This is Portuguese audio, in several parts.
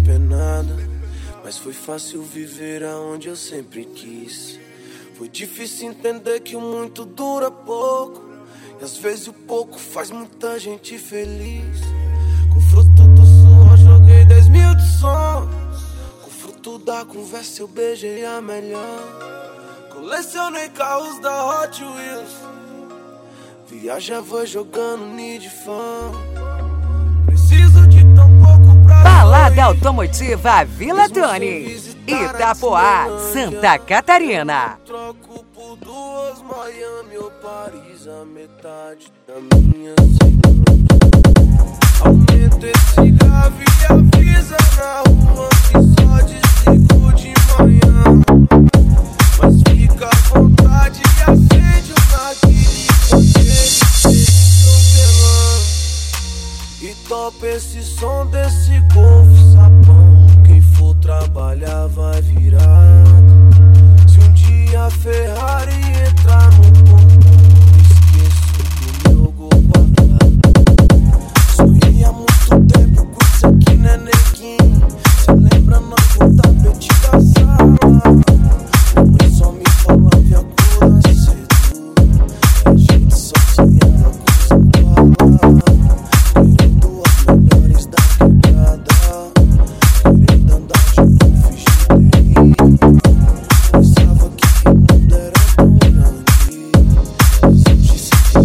tempo é nada, mas foi fácil viver aonde eu sempre quis. Foi difícil entender que o muito dura pouco, e às vezes o pouco faz muita gente feliz. Com fruto do suor joguei 10 mil de sonhos, com fruto da conversa eu beijei a melhor. Colecionei carros da Hot Wheels, viajava jogando Need Fan. Preciso de tão pouco pra Balada Automotiva Vila Tony, Itapoá, Santa Catarina. Troco por duas Miami ou Paris, a metade da minha cidade. Aumenta esse grave e avisa na rua que só desligo de manhã. Mas fica à vontade e acende o narguilé com aquele cheirinho. E topa esse som desse Golf Sapão. Quem for trabalhar vai virar. Se um dia a Ferrari entrar no portão, não esqueço do meu Gol quadrado. Sonhei há muito tempo com isso aqui, né, neguinho? Cê lembra nós no tapete da sala? Mamãe só me falava e acordar cedo, e a gente só sonhava com São Paulo. Querendo as melhores da quebrada, querendo andar de Golf GTI. Pensava que o mundo era tão grande, mas hoje sei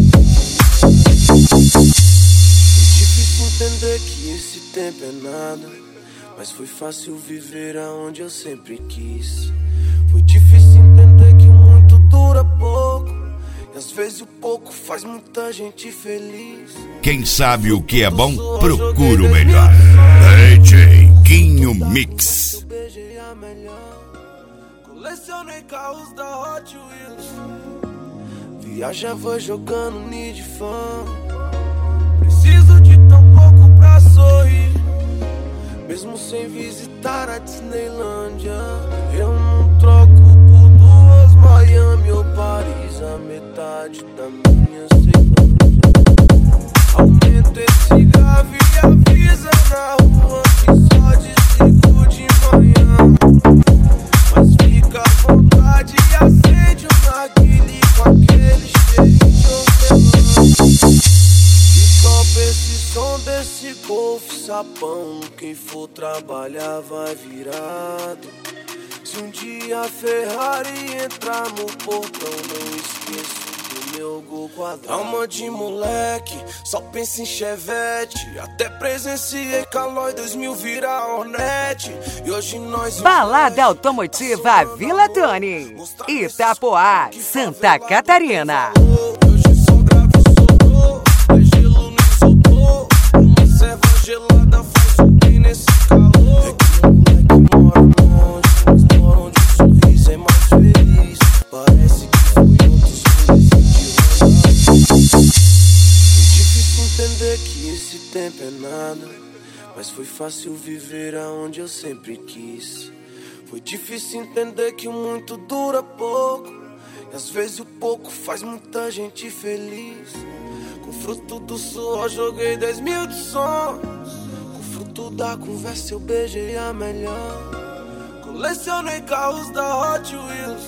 que é difícil entender que esse tempo é nada, mas foi fácil viver aonde eu sempre quis. Foi difícil entender que o muito dura pouco, e às vezes o pouco faz muita gente feliz. Quem sabe o que é bom, procura o melhor. DJ Quinho Mix. Eu beijei a melhor. Colecionei carros da Hot Wheels, viajava jogando Need Fan. Preciso de tão pouco pra sorrir, mesmo sem visitar a Disneylândia. Eu não troco por duas Miami ou Paris, a metade da minha Ceilândia. Aumenta esse grave e avisa na rua que só desligo de manhã. Mas fica à vontade e acende o narguilé com aquele cheirinho de hortelã. E topa esse som desse Golf Sapão. Quem for trabalhar vai virado. Se um dia a Ferrari entrar no portão, não esqueço do meu Gol quadrado. Alma de moleque, só pensa em Chevette. Até presenciei Calói 2000 virar Hornet. E hoje nós... Balada Automotiva Vila Tony, Itapoá, Santa Catarina. Hoje só grave sobrou, é gelo no isopor. Uma serva gelada faz subir nesse calor. É que o moleque mora longe, mas mora onde o sorriso é mais feliz. Parece que foi outro sorriso de andar. É difícil entender que esse tempo é nada, mas foi fácil viver aonde eu sempre quis. Foi difícil entender que o muito dura pouco, e às vezes o pouco faz muita gente feliz. Com fruto do suor joguei 10 mil de sonhos, com fruto da conversa eu beijei a melhor. Colecionei carros da Hot Wheels,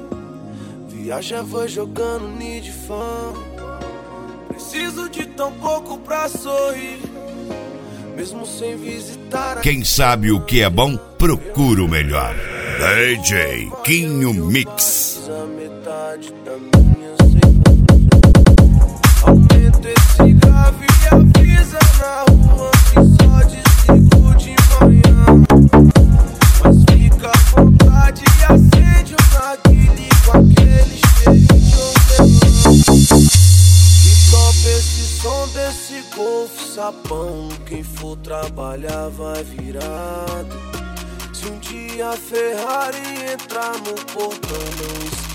viajava jogando Need Fan. Preciso de tão pouco pra sorrir, mesmo sem visitar a... Quem sabe o que é bom, procura o melhor. DJ Quinho Mix. A metade da minha Ceilândia. Aumenta esse grave e avisa na rua que só desligo de manhã. Mas fica à vontade e acende o narguilé com aquele cheirinho de hortelã. E topa esse som desse Golf Sapão. Quem for trabalhar vai virado. Se um dia a Ferrari entrar no portão, não esqueça